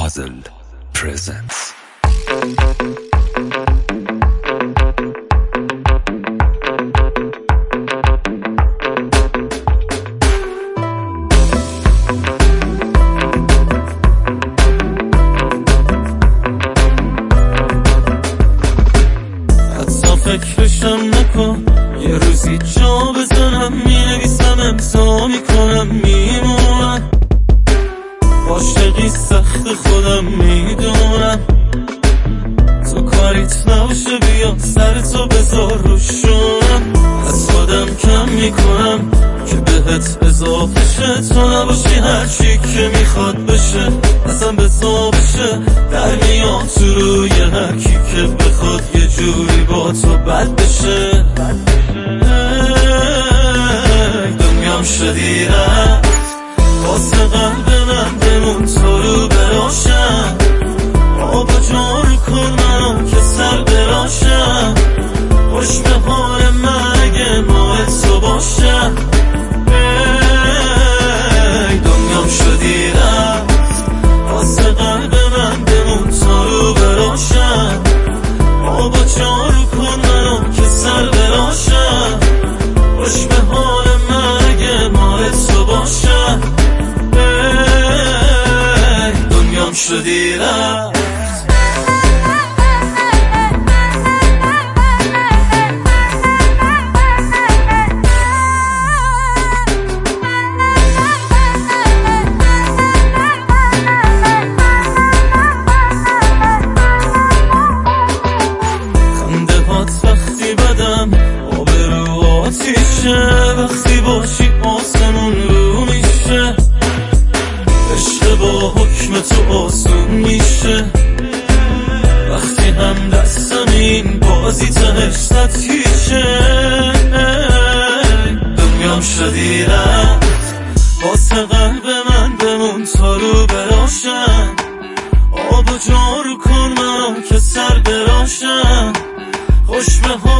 Puzzle presents. فکرشم نکن یه روزی جا بزنم، مینویسم امضا میکنم میمونم، عاشقی سخت خودم میدونم، تو کاریت نباشه بیا سر تو بذار روشونم، از خودم کم میکنم که بهت اضافه شه، تو نباشی هرچی که میخواد بشه اصلا بزا بشه، در میام تو روی هرکی که بخواد یه جوری با تو بد بشه. دنیام شدی رفت واسه قلب من، بمون تو رو براشم، آبا جارو کن منو که سر براشم، خوش به حال من اگه ماه تو باشم. دنیام شدی رفت واسه قلب من، بمون تو رو براشم، آبا جارو کن منو که سر براشم، خوش به حال من اگه ماه تو باشم. دنیام شدی رفت. وقتی بدم آبرو آتیشه، وقتی باشی آسمون رو میشه، عشق با حکم تو آسون میشه، وقتی هم دستم این بازی تهش سطحیشه. دنیام شدی رفت واسه قلب من، بمون تا رو براشم، آب و جارو کن منو که سر براشم، خوش به